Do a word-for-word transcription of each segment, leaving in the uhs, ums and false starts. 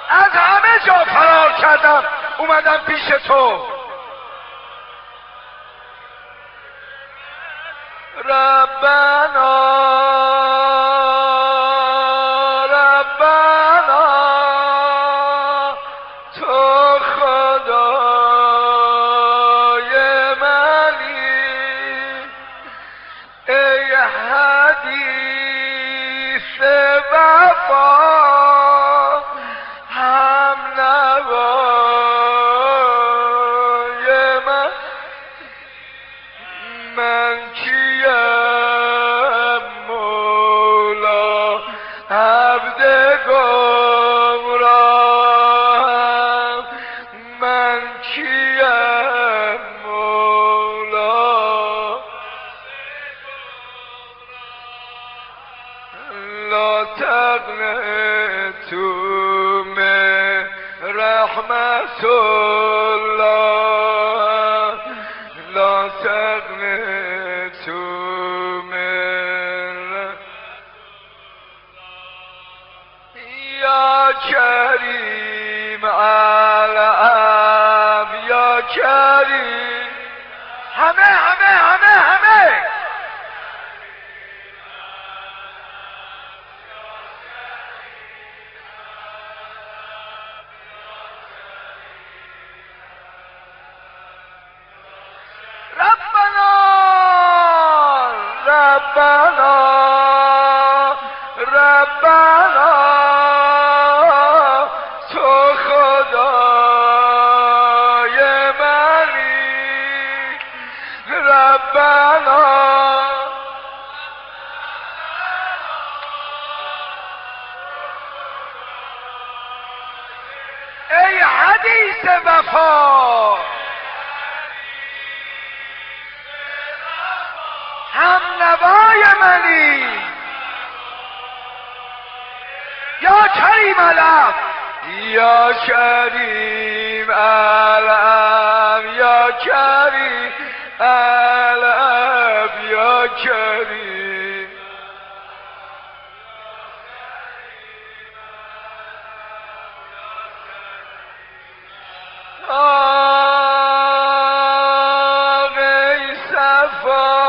از همه جا فرار کردم اومدم پیش تو. ربنا ربنا تو خدای منی، ای حدیث وفا هم نوای من. من کیم مولا عبد گمراهم، من کیم مولا لا تقنطوا من رحمت الله، لا تقنطوا من یا کریم علم یا کریم. همه همه همه همه ربنا ربنا ربنا تو خدای منی، ربنا ای حدیث وفا هم نوای منی، یا کریم علم یا کریم علم یا کریم علم یا کریم. آه ای صفا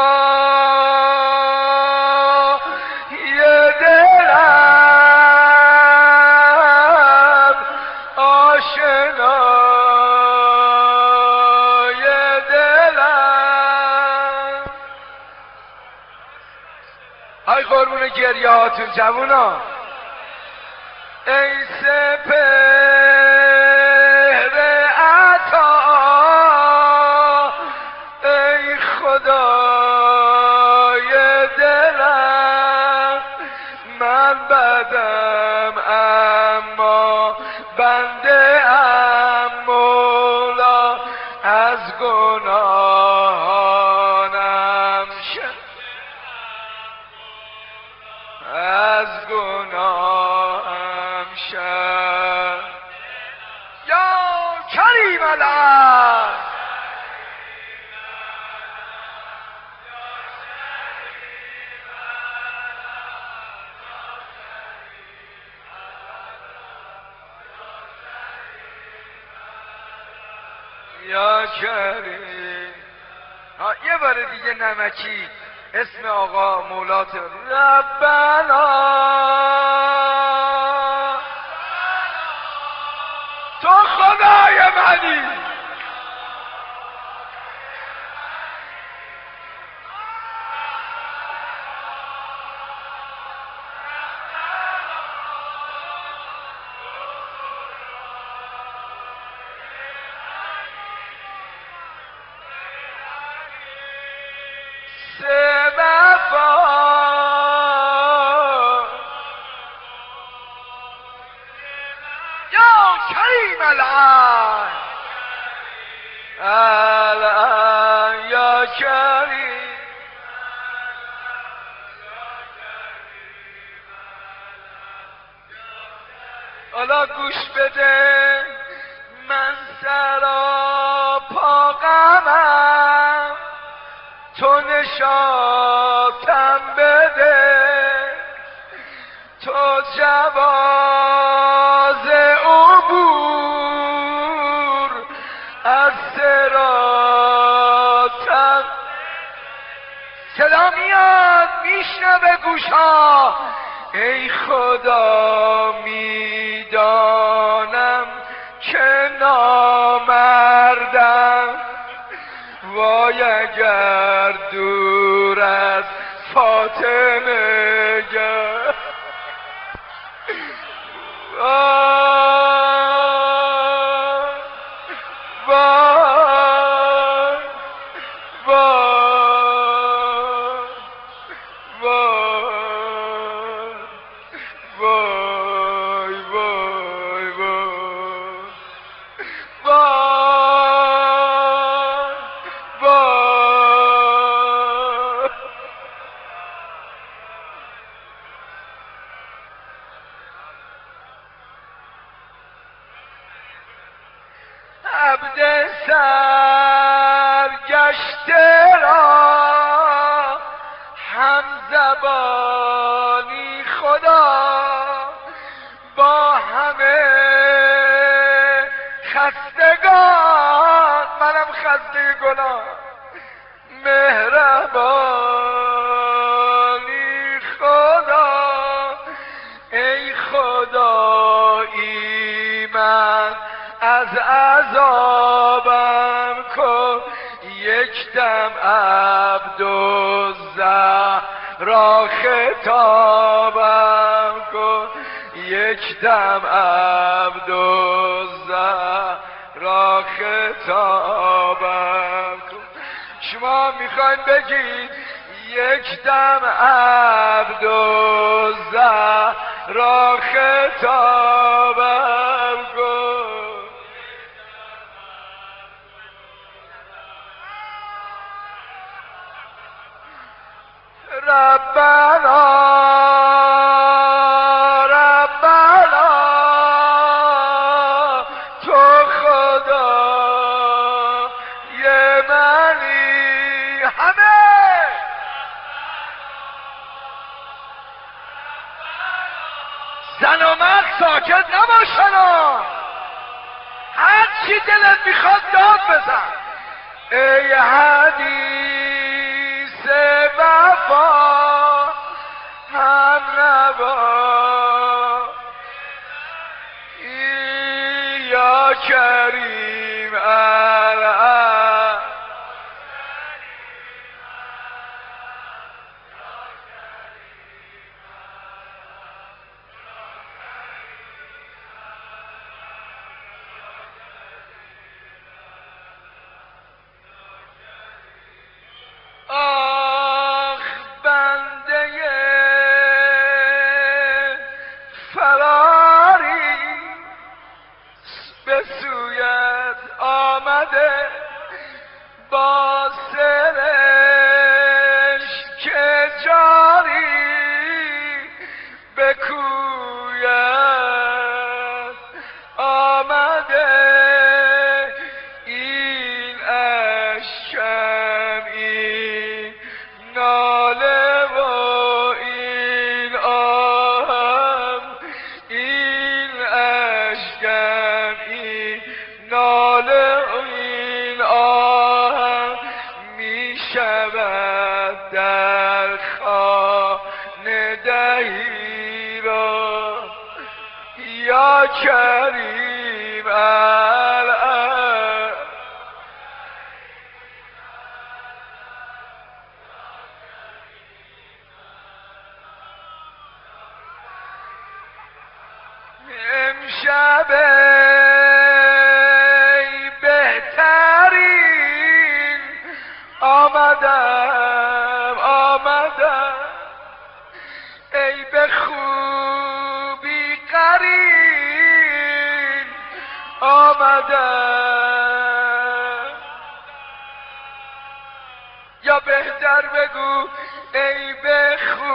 ای قربون گریه هاتون جوونا. ای سپهر عطا ای خدای دلم، من بدم اما بنده ام مولا، از گناهانم از گناهم شد یا کریم علم. یا کریم. ها یه بار دیگه نمکی اسم آقا مولات. ربنا تو خدای منی، کریم الان الان یا کریم. حالا گوش بده، من سراپا غمم، تو نشاتم بده، تو جواز اون بشنوه گوشا. ای خدا میدانم که نامردم، وای اگر دور از فاطمه گر عبد سرگشته را هم زبانی خدا، با همه خستگان منم خسته گناه، مهربانی خدا. ای خدایی من از عذابم کن، یک دم عبدالزهرا خطابم کن، یک دم عبدالزهرا خطابم کن. شما میخواین بگید یک دم عبدالزهرا خطابم کن. ربنا ربنا تو خدا یه منی. همه زن و مرد ساکت نباشن، هر چی دلت میخواد داد بزن. ای حدیث وفا هم نوا، یا کریم الان. آخ بنده فراری به سویت آمده، با سرش که جاری به کویت آمده. این اشکم این ناله و این آهم، این اشکم این ناله و این آهم، می شود در خانه دهی را، یا کریم الان. امشب بهترین آمدم آمدم، ای به خوبی قرین آمدم. یا بهتر بگو ای به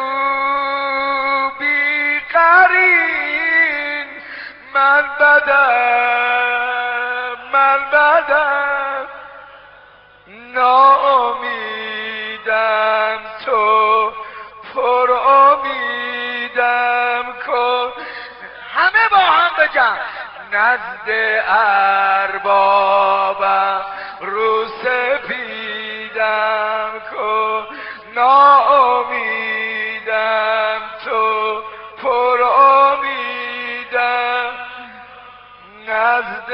خوبی قرین، من بدم من بدم، ناامیدم تو پر امیدم کن. همه با هم بگم نزد اربابم رو سپیدم کن، ناامید نزد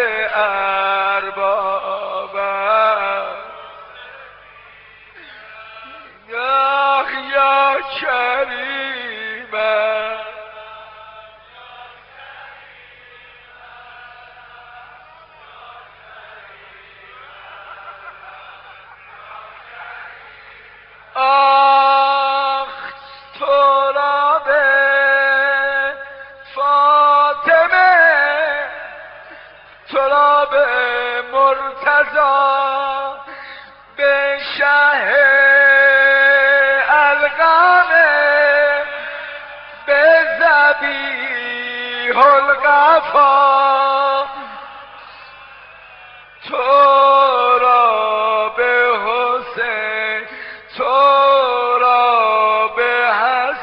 اربابم یا یا کریمم آخ تو را به فاطمه تو را به مرتضی به شه القمه به ذبیح القفا تو را به حسین تو را به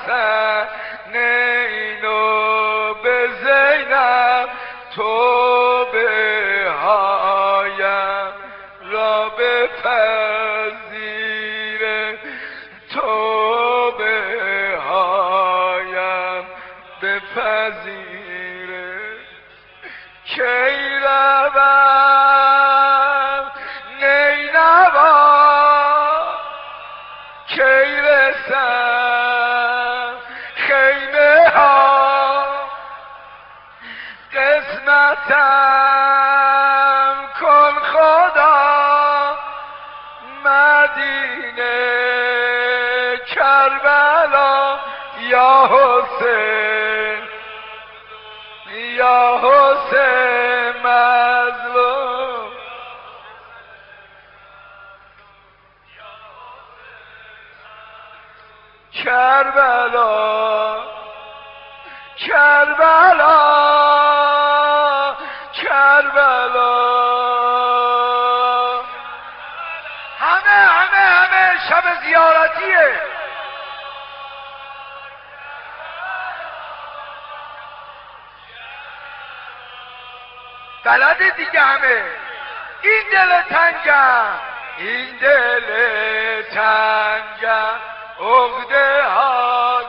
حسنین و به زینب تو به هایم را بپذیره تو به هایم بپذیره کی روم نینوا کی رسم خیمه ها قسمتم کن خدا مدینه کربلا یا حسین یا حسین مظلوم کربلا کربلا کربلا همه همه همه شب زیارتیه بلده دیگه همه این دل تنگم این دل تنگم عقده ها